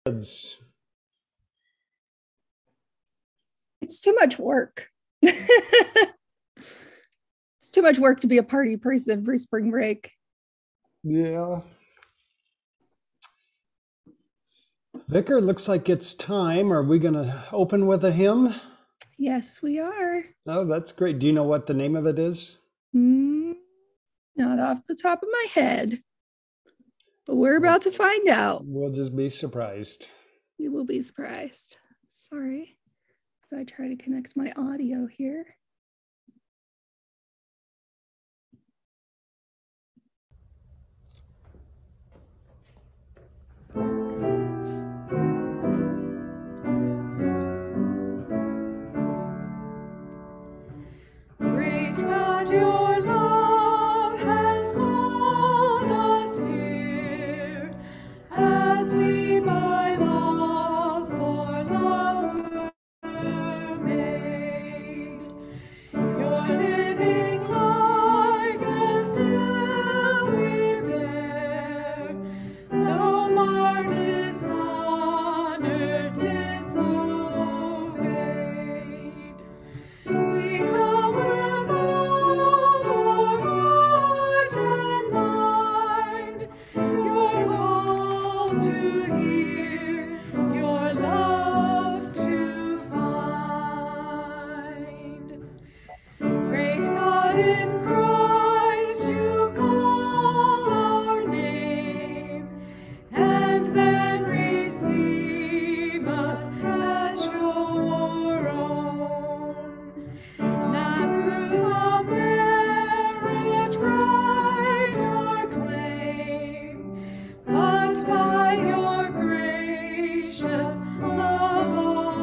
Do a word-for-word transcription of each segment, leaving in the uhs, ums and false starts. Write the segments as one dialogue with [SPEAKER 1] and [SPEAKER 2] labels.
[SPEAKER 1] Kids.
[SPEAKER 2] It's too much work. It's too much work to be a party person for spring break.
[SPEAKER 1] Yeah. Vicar, looks like it's time. Are we going to open with a hymn?
[SPEAKER 2] Yes, we are.
[SPEAKER 1] Oh, that's great. Do you know what the name of it is?
[SPEAKER 2] Mm, not off the top of my head, but we're
[SPEAKER 1] Well,
[SPEAKER 2] about to find out.
[SPEAKER 1] we'll just be surprised.
[SPEAKER 2] You will be surprised. Sorry, as I try to connect my audio here.
[SPEAKER 3] Great God, your love has called us here, as we by love for love were made. Your living likeness still we bear, though marred, dishonored, disobeyed. We come with all our heart and mind, your call to hear, your love to find. Great God, in Christ you call our name, and then receive us as your own. Not through some merit, right, or claim, but by your gracious love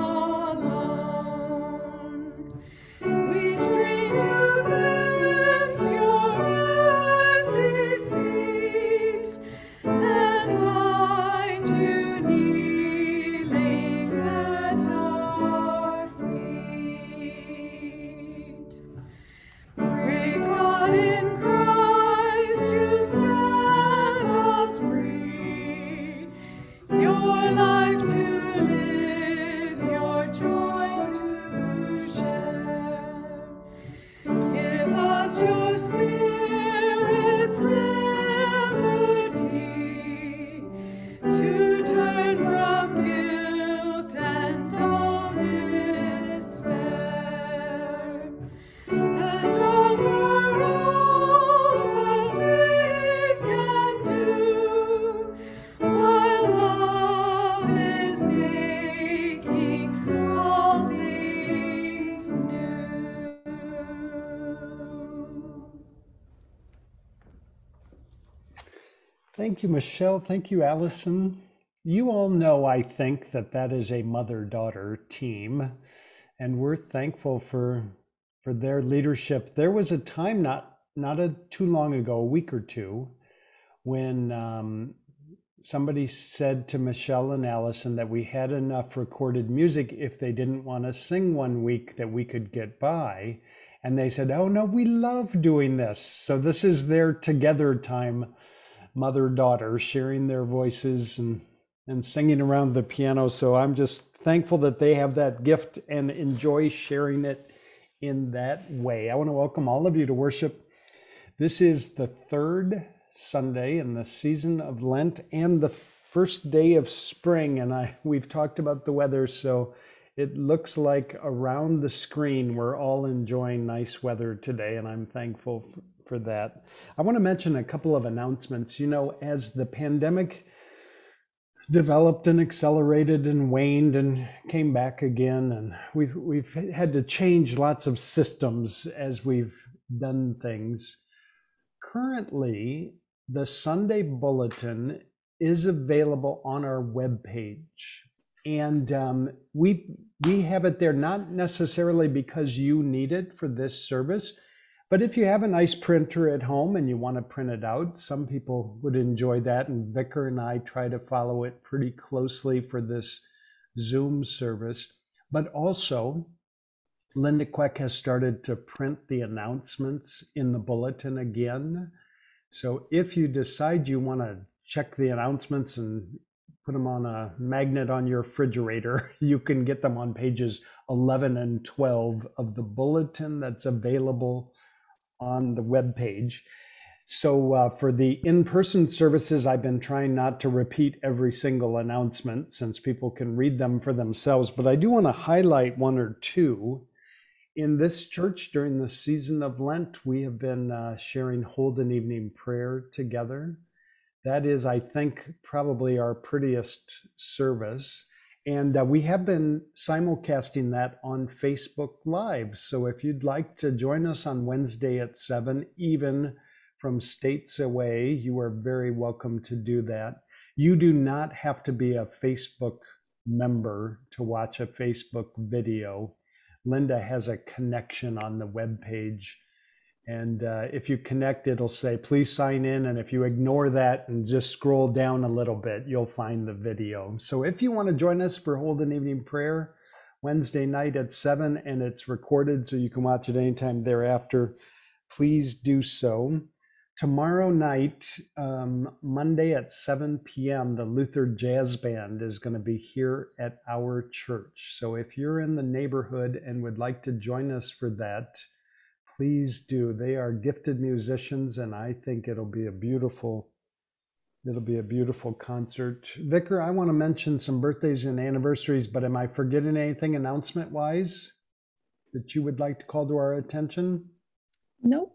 [SPEAKER 3] alone. We strain to glimpse your mercy seat, and find you kneeling at our feet. Great God, in Christ you set us free, your life to live, your joy to share. Give us your Spirit's liberty, to turn from guilt and all despair, and over all that faith can do, while love is making all things new.
[SPEAKER 1] Thank you, Michelle. Thank you, Allison. You all know, I think, that that is a mother-daughter team, and we're thankful for for their leadership. There was a time not not a, too long ago, a week or two, when um, somebody said to Michelle and Allison that we had enough recorded music if they didn't want to sing one week that we could get by. And they said, oh no, we love doing this. So this is their together time, mother daughter sharing their voices and and singing around the piano. So I'm just thankful that they have that gift and enjoy sharing it in that way. I want to welcome all of you to worship. This is the third Sunday in the season of Lent and the first day of spring. And I we've talked about the weather, so it looks like around the screen we're all enjoying nice weather today, and I'm thankful for, for that. I want to mention a couple of announcements. You know, as the pandemic developed and accelerated and waned and came back again, and we've we've had to change lots of systems as we've done things. Currently, the Sunday Bulletin is available on our webpage. And um, we we have it there not necessarily because you need it for this service, but if you have a nice printer at home and you want to print it out, some people would enjoy that. And Vicar and I try to follow it pretty closely for this Zoom service. But also, Linda Queck has started to print the announcements in the bulletin again. So if you decide you want to check the announcements and put them on a magnet on your refrigerator. You can get them on pages eleven and twelve of the bulletin that's available on the webpage. So uh, for the in-person services, I've been trying not to repeat every single announcement since people can read them for themselves, but I do want to highlight one or two. In this church during the season of Lent, we have been uh, sharing Holden Evening Prayer together. That is, I think, probably our prettiest service. And uh, we have been simulcasting that on Facebook Live. So if you'd like to join us on Wednesday at seven, even from states away, you are very welcome to do that. You do not have to be a Facebook member to watch a Facebook video. Linda has a connection on the webpage. And uh, if you connect, it'll say, please sign in. And if you ignore that and just scroll down a little bit, you'll find the video. So if you want to join us for Holden Evening Prayer, Wednesday night at seven, and it's recorded so you can watch it anytime thereafter, please do so. Tomorrow night, um, Monday at seven p.m., the Luther Jazz Band is going to be here at our church. So if you're in the neighborhood and would like to join us for that, please do. They are gifted musicians, and I think it'll be a beautiful, it'll be a beautiful concert. Vicar, I want to mention some birthdays and anniversaries, but am I forgetting anything announcement-wise that you would like to call to our attention?
[SPEAKER 2] Nope.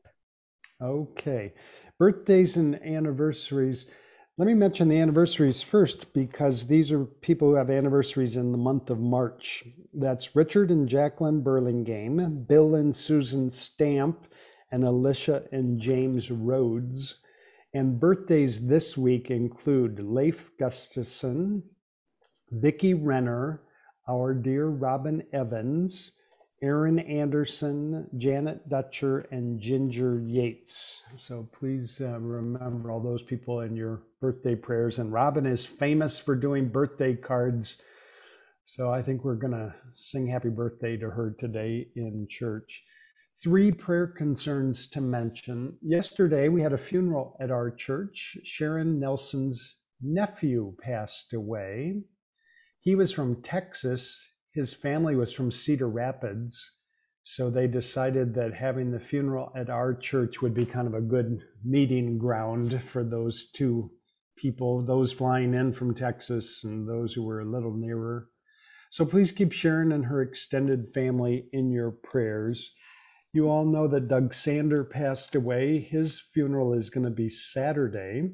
[SPEAKER 1] Okay, birthdays and anniversaries. Let me mention the anniversaries first because these are people who have anniversaries in the month of March. That's Richard and Jacqueline Burlingame, Bill and Susan Stamp, and Alicia and James Rhodes. And birthdays this week include Leif Gustafson, Vicki Renner, our dear Robin Evans, Aaron Anderson, Janet Dutcher, and Ginger Yates. So please uh, remember all those people in your birthday prayers. And Robin is famous for doing birthday cards. So I think we're going to sing happy birthday to her today in church. Three prayer concerns to mention. Yesterday, we had a funeral at our church. Sharon Nelson's nephew passed away. He was from Texas. His family was from Cedar Rapids, so they decided that having the funeral at our church would be kind of a good meeting ground for those two people, those flying in from Texas and those who were a little nearer. So please keep Sharon and her extended family in your prayers. You all know that Doug Sander passed away. His funeral is going to be Saturday,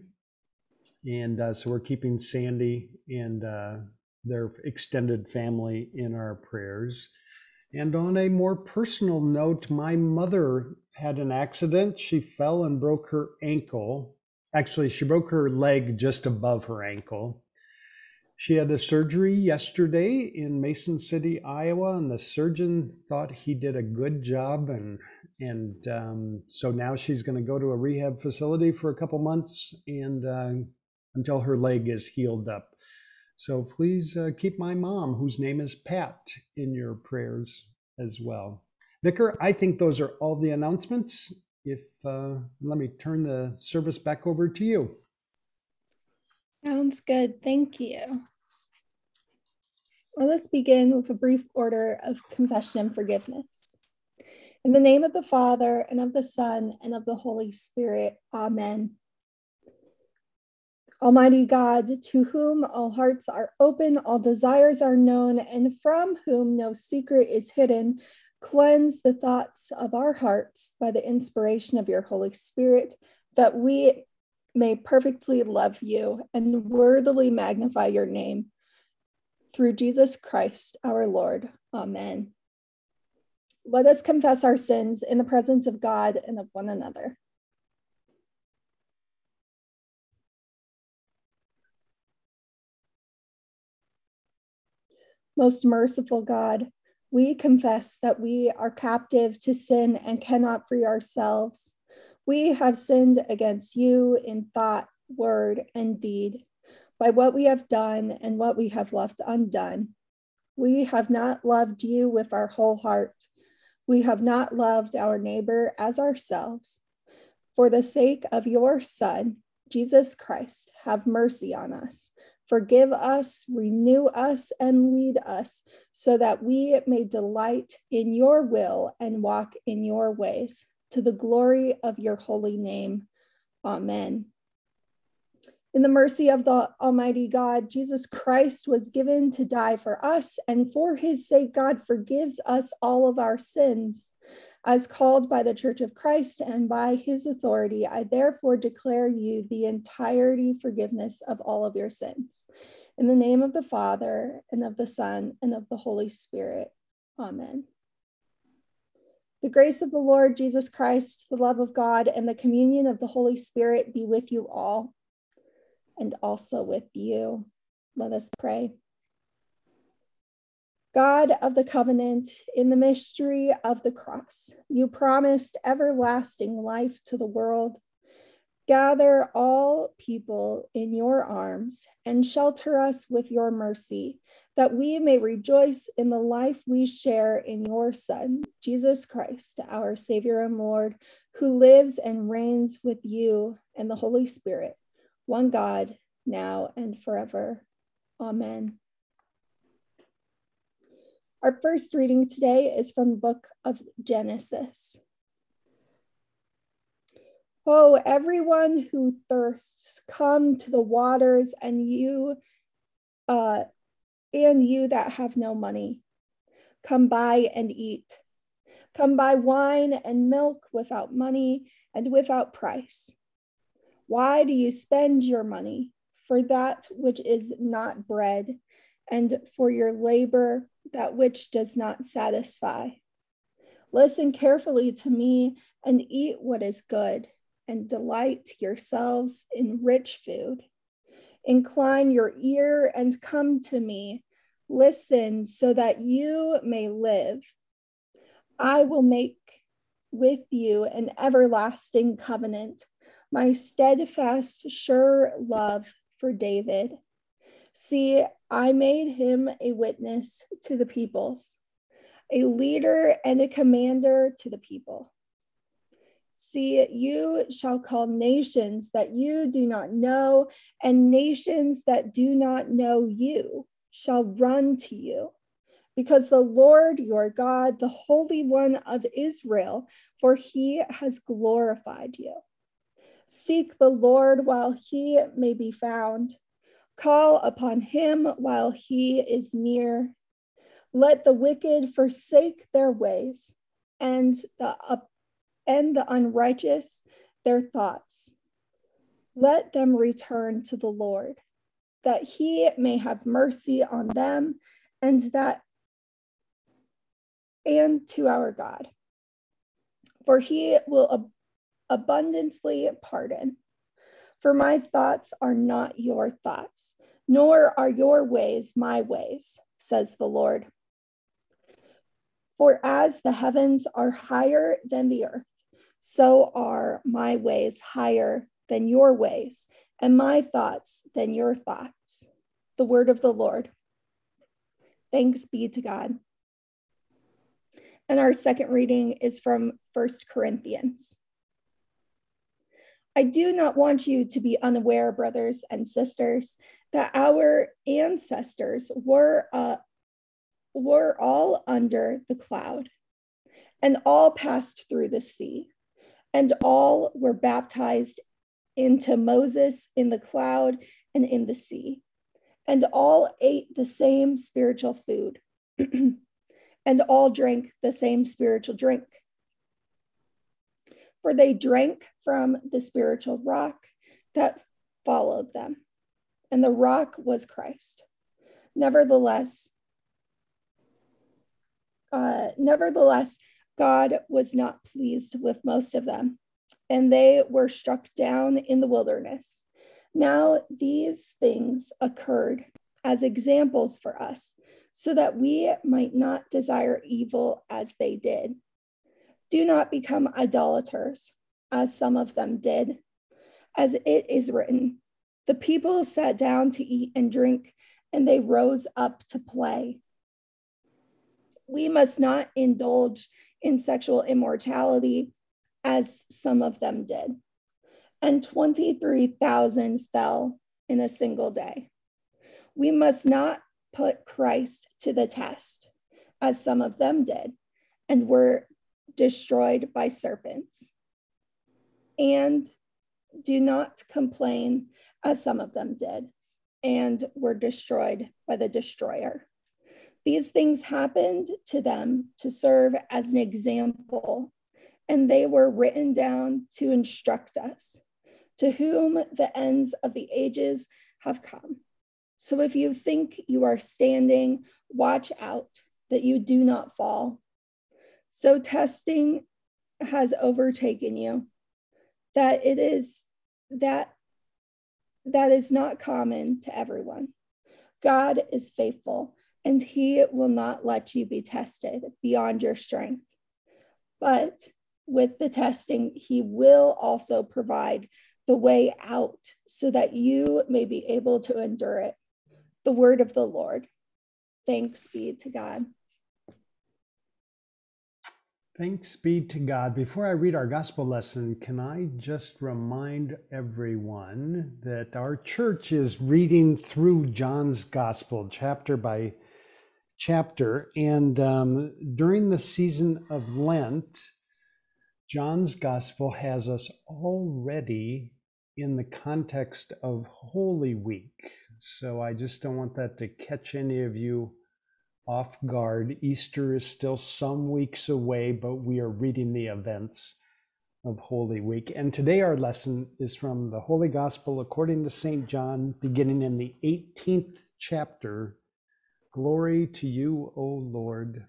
[SPEAKER 1] and uh, so we're keeping Sandy and uh, their extended family in our prayers. And on a more personal note, my mother had an accident. She fell and broke her ankle. Actually, she broke her leg just above her ankle. She had a surgery yesterday in Mason City, Iowa, and the surgeon thought he did a good job. And, and um, so now she's going to go to a rehab facility for a couple months and uh, until her leg is healed up. So please uh, keep my mom, whose name is Pat, in your prayers as well. Vicar, I think those are all the announcements. If uh, let me turn the service back over to you.
[SPEAKER 2] Sounds good. Thank you. Well, let's begin with a brief order of confession and forgiveness. In the name of the Father, and of the Son, and of the Holy Spirit. Amen. Almighty God, to whom all hearts are open, all desires are known, and from whom no secret is hidden, cleanse the thoughts of our hearts by the inspiration of your Holy Spirit, that we may perfectly love you and worthily magnify your name. Through Jesus Christ, our Lord. Amen. Let us confess our sins in the presence of God and of one another. Most merciful God, we confess that we are captive to sin and cannot free ourselves. We have sinned against you in thought, word, and deed, by what we have done and what we have left undone. We have not loved you with our whole heart. We have not loved our neighbor as ourselves. For the sake of your Son, Jesus Christ, have mercy on us. Forgive us, renew us, and lead us, so that we may delight in your will and walk in your ways, to the glory of your holy name. Amen. In the mercy of the Almighty God, Jesus Christ was given to die for us, and for his sake, God forgives us all of our sins. As called by the Church of Christ and by his authority, I therefore declare you the entirety forgiveness of all of your sins. In the name of the Father, and of the Son, and of the Holy Spirit. Amen. The grace of the Lord Jesus Christ, the love of God, and the communion of the Holy Spirit be with you all, and also with you. Let us pray. God of the covenant, in the mystery of the cross, you promised everlasting life to the world. Gather all people in your arms and shelter us with your mercy, that we may rejoice in the life we share in your Son, Jesus Christ, our Savior and Lord, who lives and reigns with you and the Holy Spirit, one God, now and forever. Amen. Our first reading today is from the book of Genesis. Oh, everyone who thirsts, come to the waters, and you, uh, and you that have no money, come buy and eat. Come buy wine and milk without money and without price. Why do you spend your money for that which is not bread, and for your labor that which does not satisfy? Listen carefully to me and eat what is good, and delight yourselves in rich food. Incline your ear and come to me. Listen so that you may live. I will make with you an everlasting covenant, my steadfast, sure love for David. See, I made him a witness to the peoples, a leader and a commander to the people. See, you shall call nations that you do not know, and nations that do not know you shall run to you, because the Lord your God, the Holy One of Israel, for he has glorified you. Seek the Lord while he may be found. Call upon him while he is near. Let the wicked forsake their ways, and the up and the unrighteous their thoughts. Let them return to the Lord, that he may have mercy on them, and that and to our God, for he will ab- abundantly pardon. For my thoughts are not your thoughts, nor are your ways my ways, says the Lord. For as the heavens are higher than the earth, so are my ways higher than your ways, and my thoughts than your thoughts. The word of the Lord. Thanks be to God. And our second reading is from First Corinthians. I do not want you to be unaware, brothers and sisters, that our ancestors were, uh, were all under the cloud, and all passed through the sea, and all were baptized into Moses in the cloud and in the sea, and all ate the same spiritual food, and all drank the same spiritual drink. For they drank from the spiritual rock that followed them, and the rock was Christ. Nevertheless, uh, nevertheless, God was not pleased with most of them, and they were struck down in the wilderness. Now these things occurred as examples for us, so that we might not desire evil as they did. Do not become idolaters, as some of them did. As it is written, the people sat down to eat and drink, and they rose up to play. We must not indulge in sexual immorality, as some of them did. And twenty-three thousand fell in a single day. We must not put Christ to the test, as some of them did, and were destroyed by serpents. And do not complain, as some of them did, and were destroyed by the destroyer. These things happened to them to serve as an example, and they were written down to instruct us, to whom the ends of the ages have come. So if you think you are standing, watch out that you do not fall. So testing has overtaken you, that it is that that is not common to everyone. God is faithful, and he will not let you be tested beyond your strength. But with the testing, he will also provide the way out so that you may be able to endure it. The word of the Lord. Thanks be to God.
[SPEAKER 1] Thanks be to God. Before I read our gospel lesson, can I just remind everyone that our church is reading through John's gospel chapter by chapter. And um, during the season of Lent, John's gospel has us already in the context of Holy Week. So I just don't want that to catch any of you off guard. Easter is still some weeks away, but we are reading the events of Holy Week. And today our lesson is from the Holy Gospel according to Saint John, beginning in the eighteenth chapter. Glory to you, O Lord.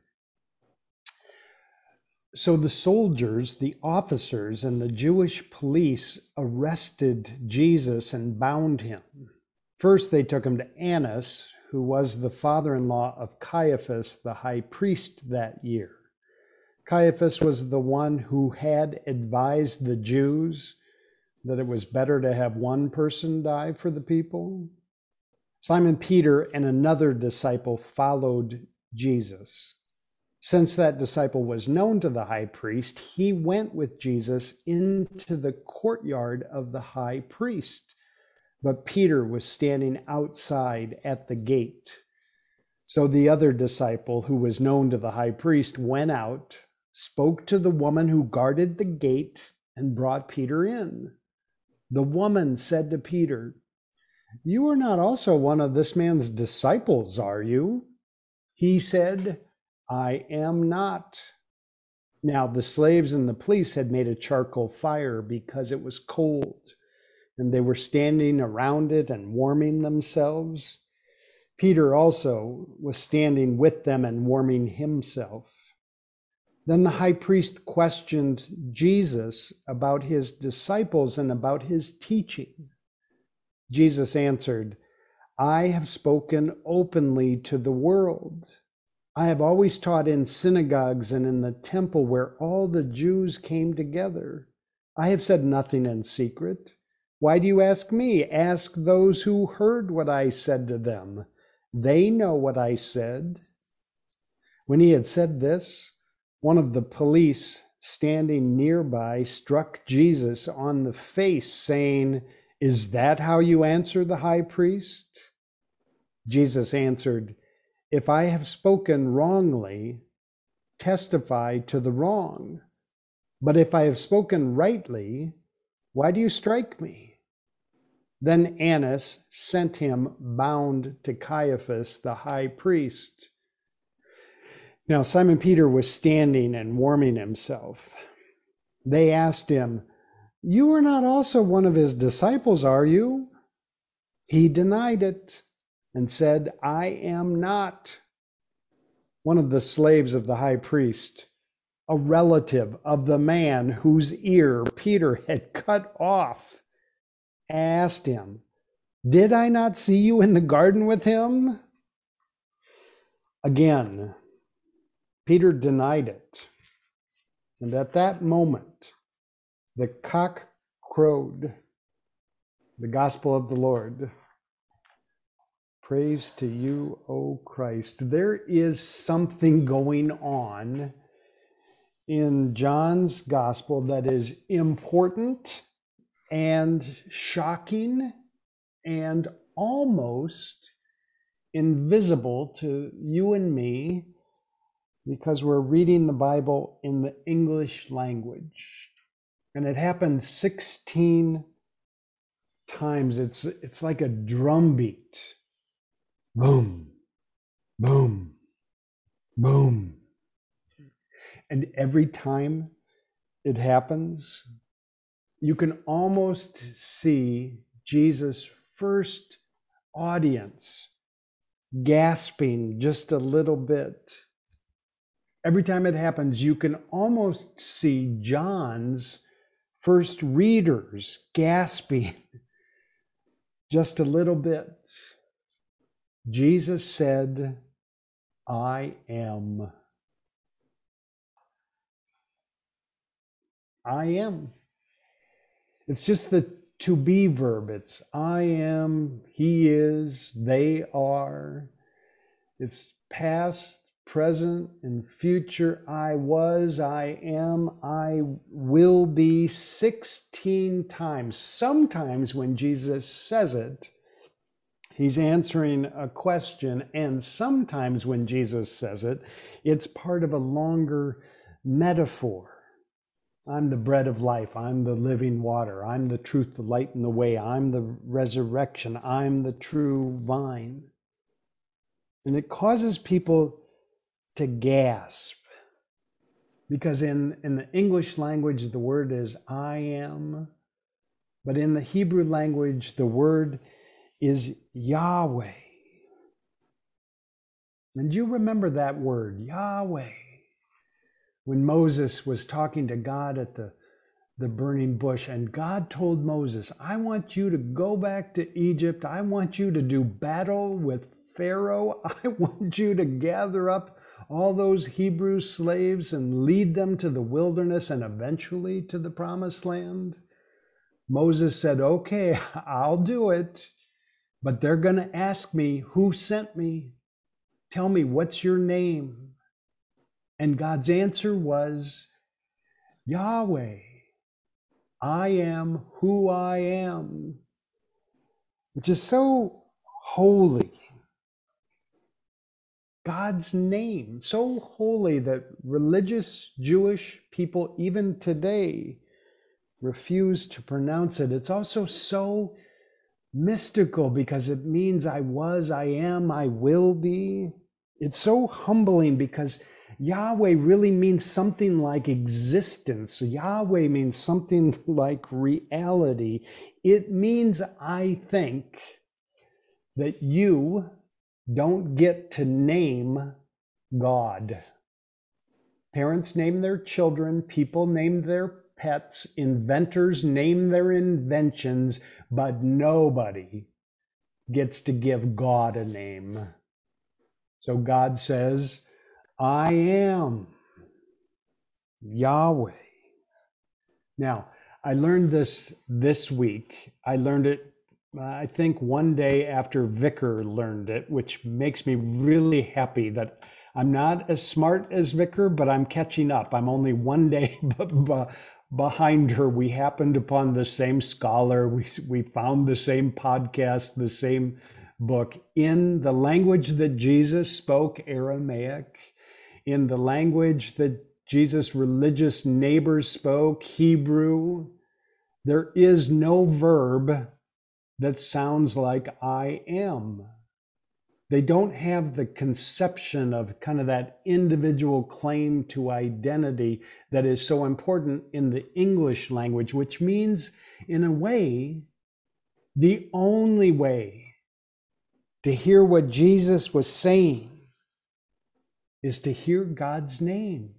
[SPEAKER 1] So the soldiers, the officers, and the Jewish police arrested Jesus and bound him. First, they took him to Annas, who was the father-in-law of Caiaphas, the high priest that year. Caiaphas was the one who had advised the Jews that it was better to have one person die for the people. Simon Peter and another disciple followed Jesus. Since that disciple was known to the high priest, he went with Jesus into the courtyard of the high priest. But Peter was standing outside at the gate. So the other disciple, who was known to the high priest, went out, spoke to the woman who guarded the gate, and brought Peter in. The woman said to Peter, "You are not also one of this man's disciples, are you?" He said, "I am not." Now the slaves and the police had made a charcoal fire because it was cold, and they were standing around it and warming themselves. Peter also was standing with them and warming himself. Then the high priest questioned Jesus about his disciples and about his teaching. Jesus answered, "I have spoken openly to the world. I have always taught in synagogues and in the temple where all the Jews came together. I have said nothing in secret. Why do you ask me? Ask those who heard what I said to them. They know what I said." When he had said this, one of the police standing nearby struck Jesus on the face, saying, "Is that how you answer the high priest?" Jesus answered, "If I have spoken wrongly, testify to the wrong. But if I have spoken rightly, why do you strike me?" Then Annas sent him bound to Caiaphas, the high priest. Now Simon Peter was standing and warming himself. They asked him, "You are not also one of his disciples, are you?" He denied it and said, "I am not." One of the slaves of the high priest, a relative of the man whose ear Peter had cut off, asked him, "Did I not see you in the garden with him?" Again, Peter denied it. And at that moment, the cock crowed. The gospel of the Lord. Praise to you, O Christ. There is something going on in John's gospel that is important and shocking and almost invisible to you and me because we're reading the Bible in the English language. And it happens sixteen times. It's, it's like a drum beat. Boom, boom, boom. And every time it happens, you can almost see Jesus' first audience gasping just a little bit. Every time it happens, you can almost see John's first readers gasping just a little bit. Jesus said, I am. I am. It's just the to be verb. It's I am, he is, they are. It's past, present, and future. I was, I am, I will be sixteen times. Sometimes when Jesus says it, he's answering a question. And sometimes when Jesus says it, it's part of a longer metaphor. I'm the bread of life. I'm the living water. I'm the truth, the light, and the way. I'm the resurrection. I'm the true vine. And it causes people to gasp because in, in the English language, the word is I am. But in the Hebrew language, the word is Yahweh. And you remember that word, Yahweh. When Moses was talking to God at the, the burning bush, and God told Moses, I want you to go back to Egypt. I want you to do battle with Pharaoh. I want you to gather up all those Hebrew slaves and lead them to the wilderness and eventually to the promised land. Moses said, okay, I'll do it, but they're going to ask me, who sent me? Tell me, what's your name? And God's answer was, Yahweh, I am who I am, which is so holy. God's name, so holy that religious Jewish people, even today, refuse to pronounce it. It's also so mystical because it means I was, I am, I will be. It's so humbling because Yahweh really means something like existence. Yahweh means something like reality. It means, I think, that you don't get to name God. Parents name their children, people name their pets, inventors name their inventions, but nobody gets to give God a name. So God says, I am Yahweh. Now, I learned this this week. I learned it, uh, I think, one day after Vicar learned it, which makes me really happy that I'm not as smart as Vicar, but I'm catching up. I'm only one day b- b- behind her. We happened upon the same scholar. We, we found the same podcast, the same book in the language that Jesus spoke, Aramaic. In the language that Jesus' religious neighbors spoke, Hebrew, there is no verb that sounds like I am. They don't have the conception of kind of that individual claim to identity that is so important in the English language, which means, in a way, the only way to hear what Jesus was saying is to hear God's name,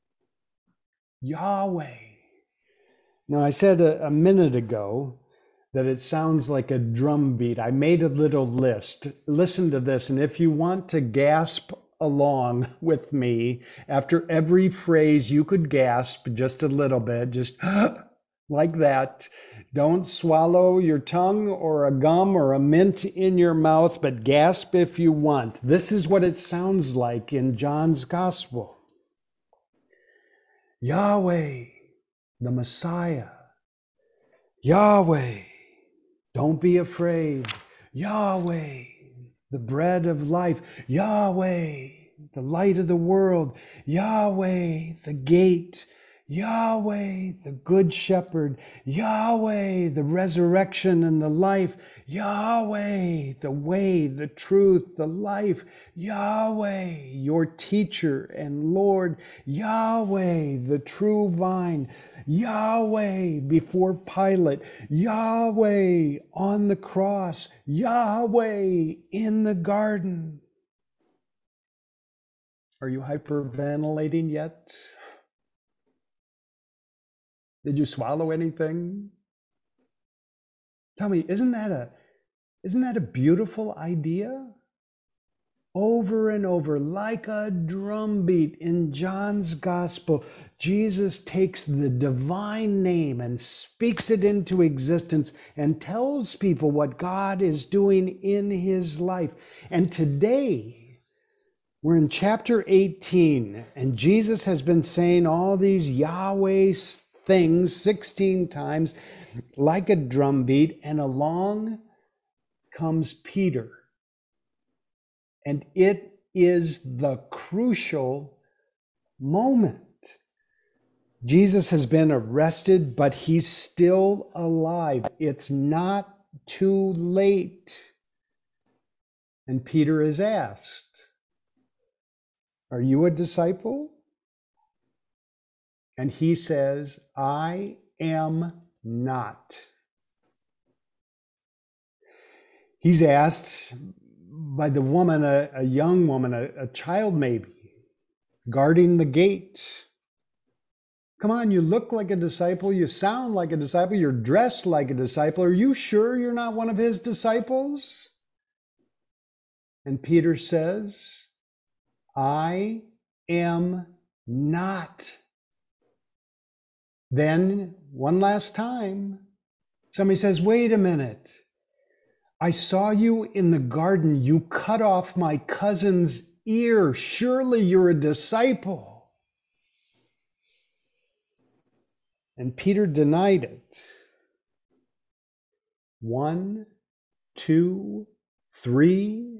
[SPEAKER 1] Yahweh. Now, I said a, a minute ago that it sounds like a drum beat. I made a little list. Listen to this, and if you want to gasp along with me, after every phrase, you could gasp just a little bit, just like that. Don't swallow your tongue or a gum or a mint in your mouth, but gasp if you want. This is what it sounds like in John's Gospel. Yahweh, the Messiah. Yahweh, don't be afraid. Yahweh, the bread of life. Yahweh, the light of the world. Yahweh, the gate. Yahweh, the good shepherd. Yahweh, the resurrection and the life. Yahweh, the way, the truth, the life. Yahweh, your teacher and Lord. Yahweh, the true vine. Yahweh, before Pilate. Yahweh, on the cross. Yahweh, in the garden. Are you hyperventilating yet? Did you swallow anything? Tell me, isn't that a isn't that a beautiful idea? Over and over, like a drumbeat in John's gospel, Jesus takes the divine name and speaks it into existence and tells people what God is doing in his life. And today, we're in chapter eighteen, and Jesus has been saying all these Yahweh things sixteen times, like a drumbeat, and along comes Peter. And it is the crucial moment. Jesus has been arrested, but he's still alive. It's not too late. And Peter is asked, "Are you a disciple?" And he says, "I am not." He's asked by the woman, a, a young woman, a, a child maybe, guarding the gate. "Come on, you look like a disciple, you sound like a disciple, you're dressed like a disciple. Are you sure you're not one of his disciples?" And Peter says, "I am not." Then, one last time, somebody says, "Wait a minute. I saw you in the garden. You cut off my cousin's ear. Surely you're a disciple." And Peter denied it. One, two, three.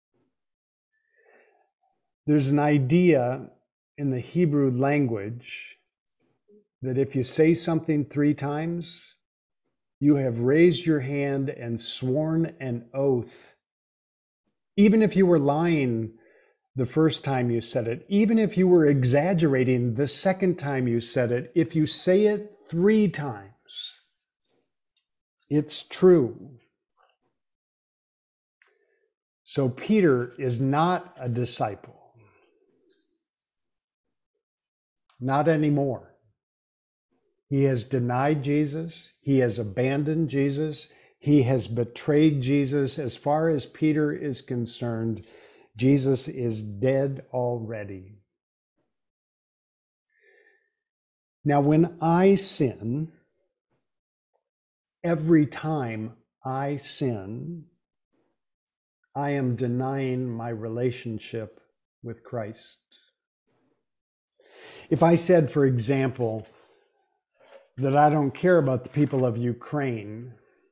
[SPEAKER 1] There's an idea in the Hebrew language that if you say something three times, you have raised your hand and sworn an oath. Even if you were lying the first time you said it, even if you were exaggerating the second time you said it, if you say it three times, it's true. So Peter is not a disciple. Not anymore. He has denied Jesus. He has abandoned Jesus. He has betrayed Jesus. As far as Peter is concerned, Jesus is dead already. Now, when I sin, every time I sin, I am denying my relationship with Christ. If I said, for example, that I don't care about the people of Ukraine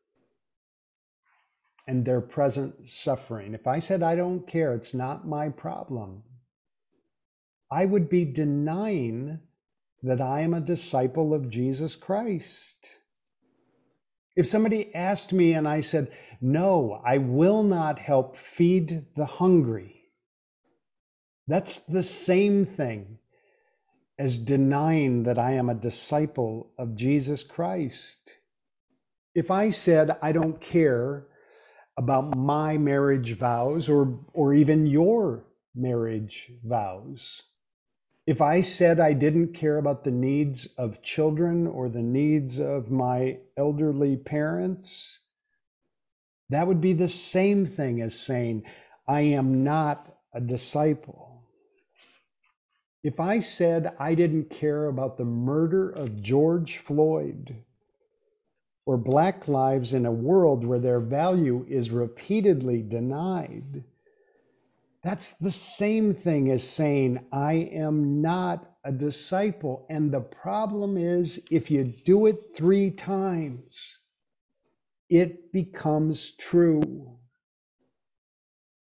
[SPEAKER 1] and their present suffering, if I said I don't care, it's not my problem, I would be denying that I am a disciple of Jesus Christ. If somebody asked me and I said, "No, I will not help feed the hungry," that's the same thing as denying that I am a disciple of Jesus Christ. If I said I don't care about my marriage vows or, or even your marriage vows, if I said I didn't care about the needs of children or the needs of my elderly parents, that would be the same thing as saying I am not a disciple. If I said I didn't care about the murder of George Floyd or Black lives in a world where their value is repeatedly denied, that's the same thing as saying I am not a disciple. And the problem is, if you do it three times, it becomes true.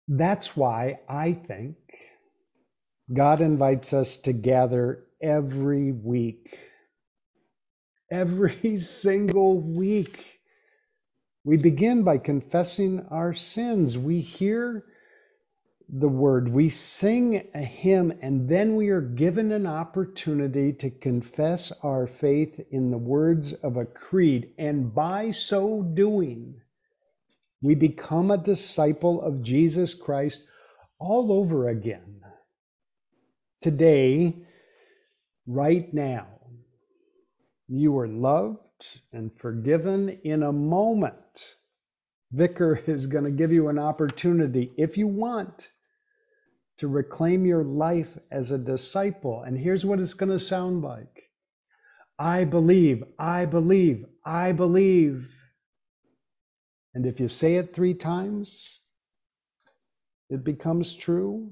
[SPEAKER 1] That's why I think God invites us to gather every week. Every single week. We begin by confessing our sins. We hear the word, we sing a hymn, and then we are given an opportunity to confess our faith in the words of a creed. And by so doing, we become a disciple of Jesus Christ all over again. Today, right now, you are loved and forgiven in a moment. Vicar is going to give you an opportunity, if you want, to reclaim your life as a disciple. And here's what it's going to sound like. I believe, I believe, I believe. And if you say it three times, it becomes true.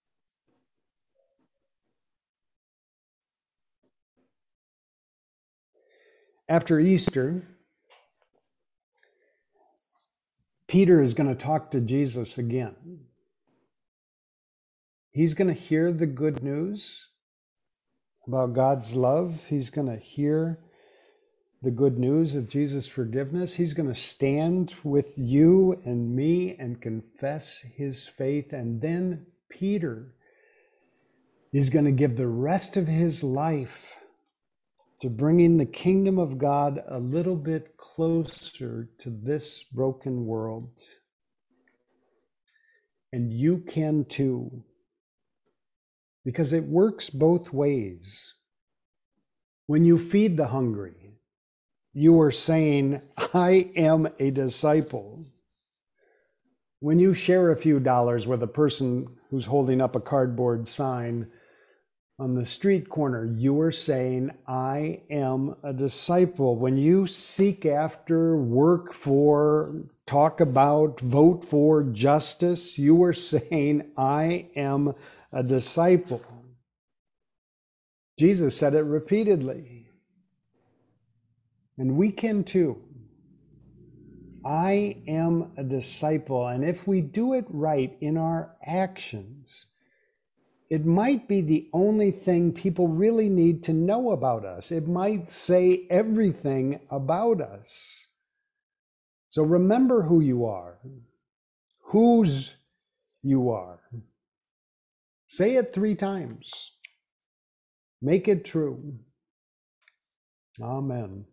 [SPEAKER 1] After Easter, Peter is going to talk to Jesus again. He's going to hear the good news about God's love. He's going to hear the good news of Jesus' forgiveness. He's going to stand with you and me and confess his faith. And then Peter is going to give the rest of his life to bringing the kingdom of God a little bit closer to this broken world. And you can too, because it works both ways. When you feed the hungry, you are saying, I am a disciple. When you share a few dollars with a person who's holding up a cardboard sign on the street corner, you are saying, I am a disciple. When you seek after, work for, talk about, vote for justice, you are saying, I am a disciple. Jesus said it repeatedly. And we can too. I am a disciple. And if we do it right in our actions, it might be the only thing people really need to know about us. It might say everything about us. So remember who you are, whose you are. Say it three times. Make it true. Amen.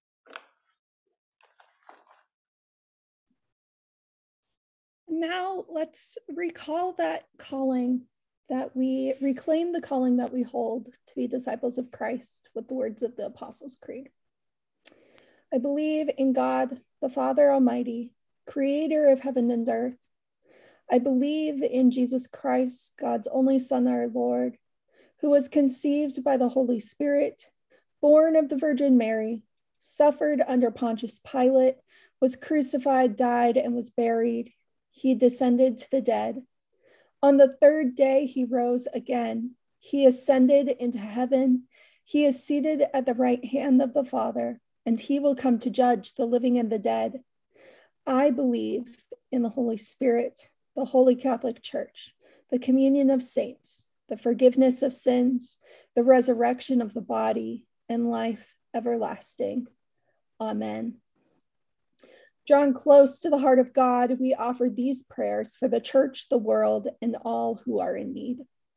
[SPEAKER 2] Now let's recall that calling, that we reclaim the calling that we hold to be disciples of Christ with the words of the Apostles' Creed. I believe in God, the Father Almighty, creator of heaven and earth. I believe in Jesus Christ, God's only Son, our Lord, who was conceived by the Holy Spirit, born of the Virgin Mary, suffered under Pontius Pilate, was crucified, died, and was buried. He descended to the dead. On the third day, he rose again. He ascended into heaven. He is seated at the right hand of the Father, and he will come to judge the living and the dead. I believe in the Holy Spirit, the Holy Catholic Church, the communion of saints, the forgiveness of sins, the resurrection of the body, and life everlasting. Amen. Drawn close to the heart of God, we offer these prayers for the church, the world, and all who are in need.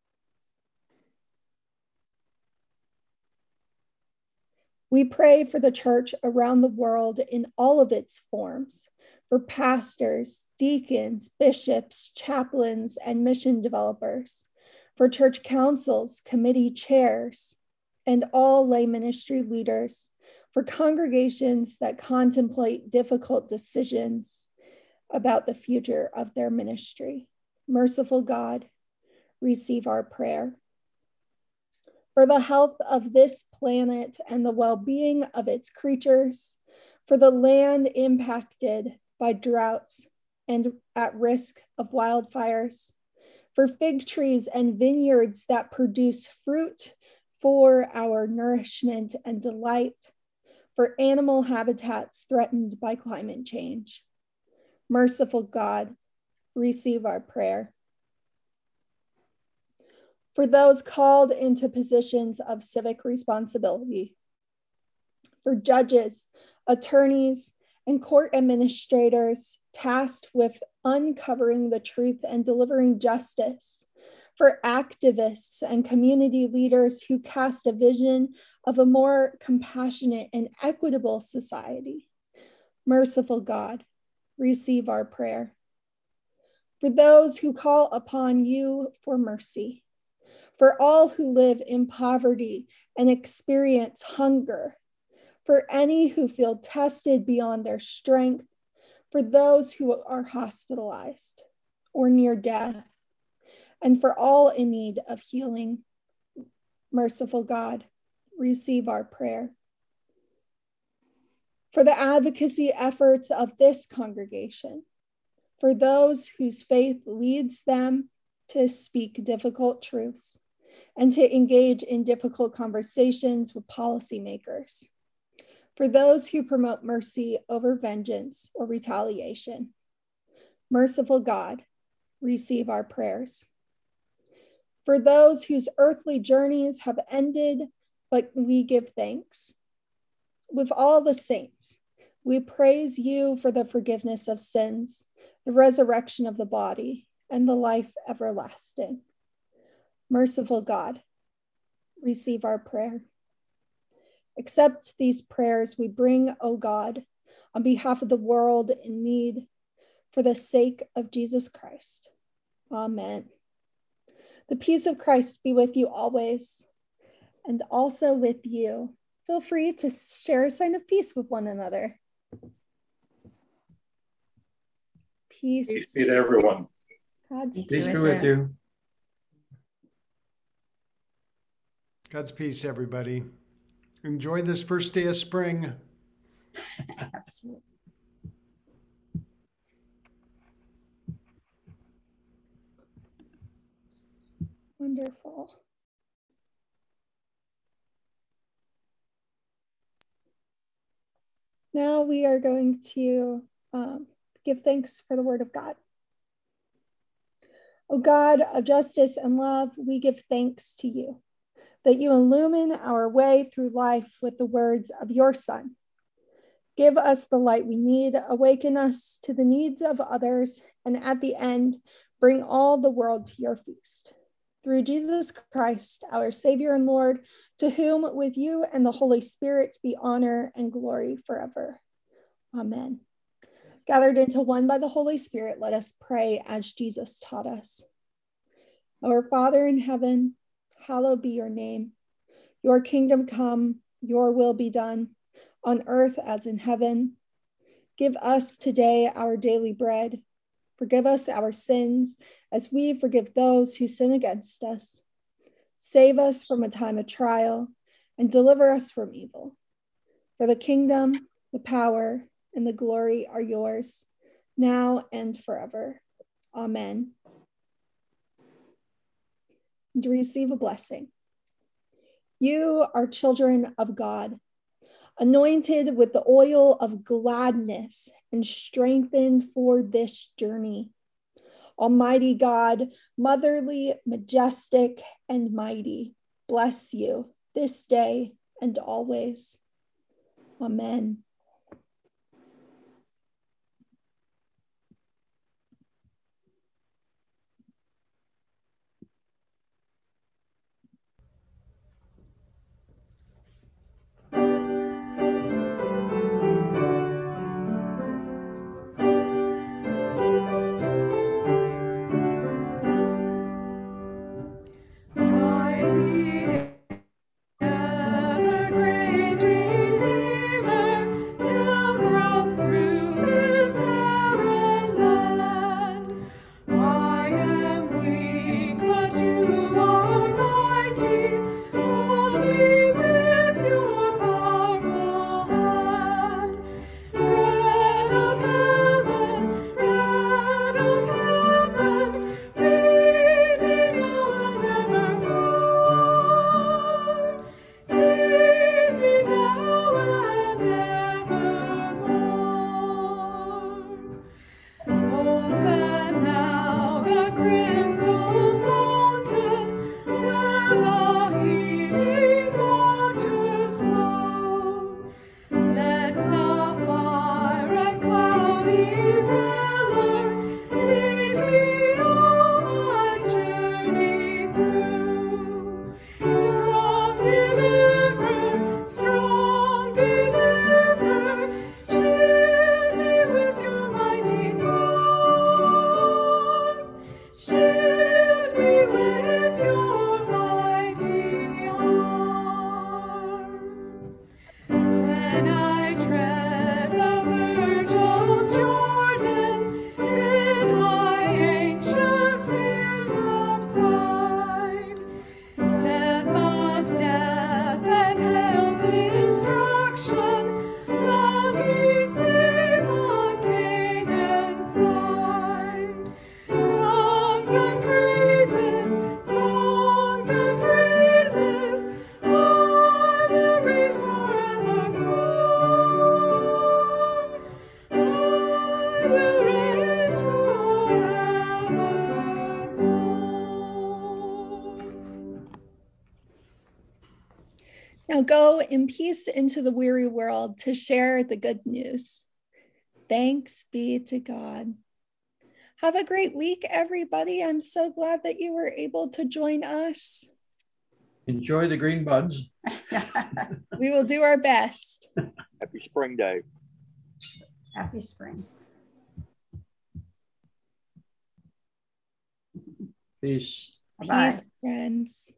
[SPEAKER 2] We pray for the church around the world in all of its forms, for pastors, deacons, bishops, chaplains, and mission developers, for church councils, committee chairs, and all lay ministry leaders, for congregations that contemplate difficult decisions about the future of their ministry. Merciful God, receive our prayer. For the health of this planet and the well-being of its creatures, for the land impacted by droughts and at risk of wildfires, for fig trees and vineyards that produce fruit for our nourishment and delight, for animal habitats threatened by climate change. Merciful God, receive our prayer. For those called into positions of civic responsibility, for judges, attorneys, and court administrators tasked with uncovering the truth and delivering justice, for activists and community leaders who cast a vision of a more compassionate and equitable society. Merciful God, receive our prayer. For those who call upon you for mercy, for all who live in poverty and experience hunger, for any who feel tested beyond their strength, for those who are hospitalized or near death, and for all in need of healing. Merciful God, receive our prayer. For the advocacy efforts of this congregation, for those whose faith leads them to speak difficult truths and to engage in difficult conversations with policymakers, for those who promote mercy over vengeance or retaliation. Merciful God, receive our prayers. For those whose earthly journeys have ended, but we give thanks. With all the saints, we praise you for the forgiveness of sins, the resurrection of the body, and the life everlasting. Merciful God, receive our prayer. Accept these prayers we bring, O God, on behalf of the world in need, for the sake of Jesus Christ. Amen. The peace of Christ be with you always, and also with you. Feel free to share a sign of peace with one another. Peace.
[SPEAKER 4] Peace be to everyone.
[SPEAKER 2] God's
[SPEAKER 5] Peace be with you.
[SPEAKER 1] God's peace, everybody. Enjoy this first day of spring.
[SPEAKER 5] Absolutely.
[SPEAKER 2] Wonderful. Now we are going to um, give thanks for the word of God. O God of justice and love, we give thanks to you that you illumine our way through life with the words of your Son. Give us the light we need, awaken us to the needs of others, and at the end, bring all the world to your feast. Through Jesus Christ, our Savior and Lord, to whom with you and the Holy Spirit be honor and glory forever. Amen. Gathered into one by the Holy Spirit, let us pray as Jesus taught us. Our Father in heaven, hallowed be your name. Your kingdom come, your will be done, on earth as in heaven. Give us today our daily bread. Forgive us our sins as we forgive those who sin against us. Save us from a time of trial and deliver us from evil. For the kingdom, the power, and the glory are yours, now and forever. Amen. And to receive a blessing. You are children of God, anointed with the oil of gladness and strengthened for this journey. Almighty God, motherly, majestic, and mighty, bless you this day and always. Amen.
[SPEAKER 3] Mighty, ever great Redeemer,
[SPEAKER 2] Now go in peace into the weary world to share the good news. Thanks be to God. Have a great week, everybody. I'm so glad that you were able to join us.
[SPEAKER 5] Enjoy the green buds.
[SPEAKER 2] We will do our best.
[SPEAKER 4] Happy Spring Day.
[SPEAKER 6] Happy spring.
[SPEAKER 5] Peace.
[SPEAKER 6] Bye-bye.
[SPEAKER 2] Peace, friends.